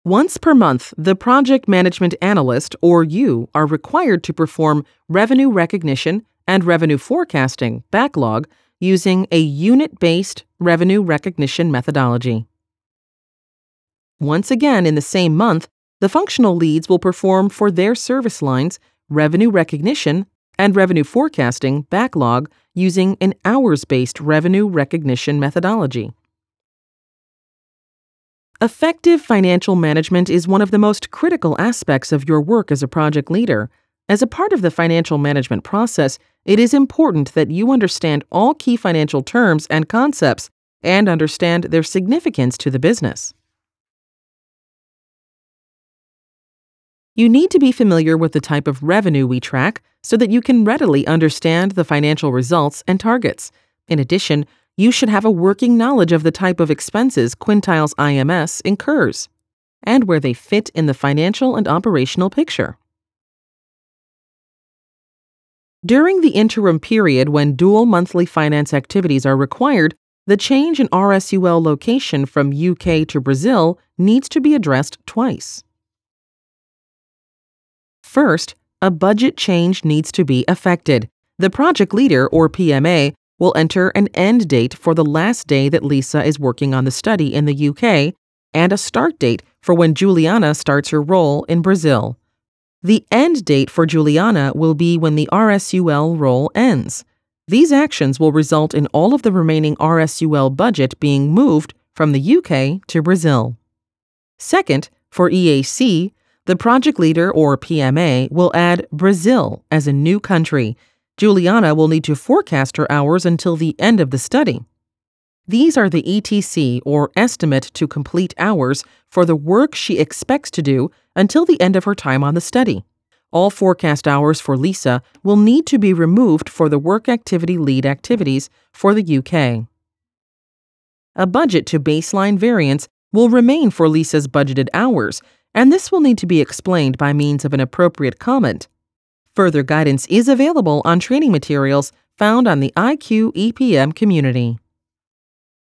Once per month, the project management analyst, or you, are required to perform revenue recognition and revenue forecasting backlog using a unit-based revenue recognition methodology. Once again in the same month, the functional leads will perform for their service lines revenue recognition and revenue forecasting backlog using an hours-based revenue recognition methodology. Effective financial management is one of the most critical aspects of your work as a project leader. As a part of the financial management process, it is important that you understand all key financial terms and concepts and understand their significance to the business. You need to be familiar with the type of revenue we track so that you can readily understand the financial results and targets. In addition, you should have a working knowledge of the type of expenses Quintiles IMS incurs and where they fit in the financial and operational picture. During the interim period when dual monthly finance activities are required, the change in RSUL location from UK to Brazil needs to be addressed twice. First, a budget change needs to be effected. The project leader, or PMA, will enter an end date for the last day that Lisa is working on the study in the UK and a start date for when Juliana starts her role in Brazil. The end date for Juliana will be when the RSUL role ends. These actions will result in all of the remaining RSUL budget being moved from the UK to Brazil. Second, for EAC, the project leader, or PMA, will add Brazil as a new country. Juliana will need to forecast her hours until the end of the study. These are the ETC, or estimate to complete hours, for the work she expects to do until the end of her time on the study. All forecast hours for Lisa will need to be removed for the work activity lead activities for the UK. A budget to baseline variance will remain for Lisa's budgeted hours, and this will need to be explained by means of an appropriate comment. Further guidance is available on training materials found on the IQ EPM community.